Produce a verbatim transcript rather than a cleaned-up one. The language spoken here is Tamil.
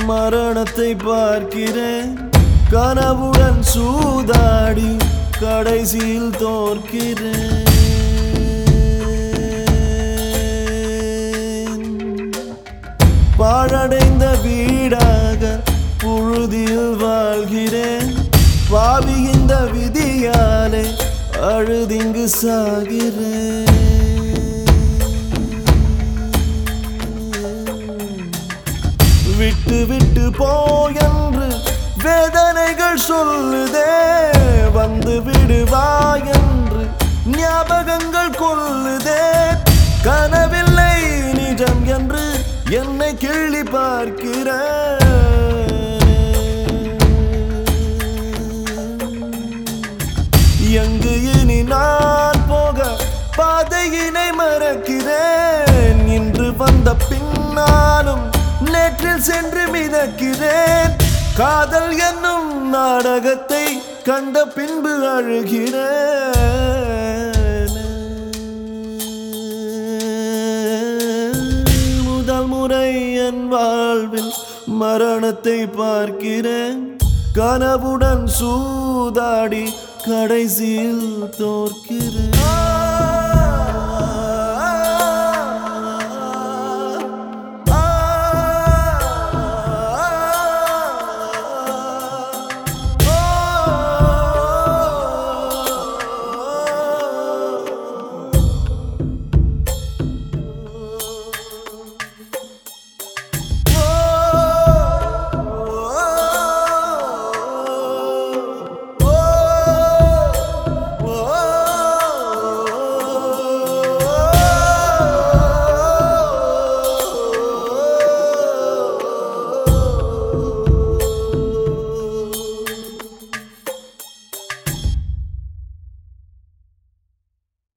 மரணத்தை பார்க்கிறேன் கனவுடன் சூதாடி கடைசியில் தோற்கிறேன் பாழடைந்த வீடாக புழுதியில் வாழ்கிறேன் பாவி இந்த விதியாலே அழுதிங்கு சாகிறேன் விட்டு விட்டு போயென்று வேதனைகள் சொல்லுதே வந்து விடுவா என்று ஞாபகங்கள் கொல்லுதே கனவில்லை நிஜம் என்று என்னை கிள்ளி பார்க்கிறேன் எங்கு இனி நான் போக பாதையினை மறக்கிறேன் இன்று வந்த பின்னாலும் நேற்றில் சென்று மிதக்கிறேன் காதல் என்னும் நாடகத்தை கண்ட பின்பு அழுகிறேன் முதல் முறை என் வாழ்வில் மரணத்தை பார்க்கிறேன் கனவுடன் சூதாடி கடைசியில் தோற்கிறேன்.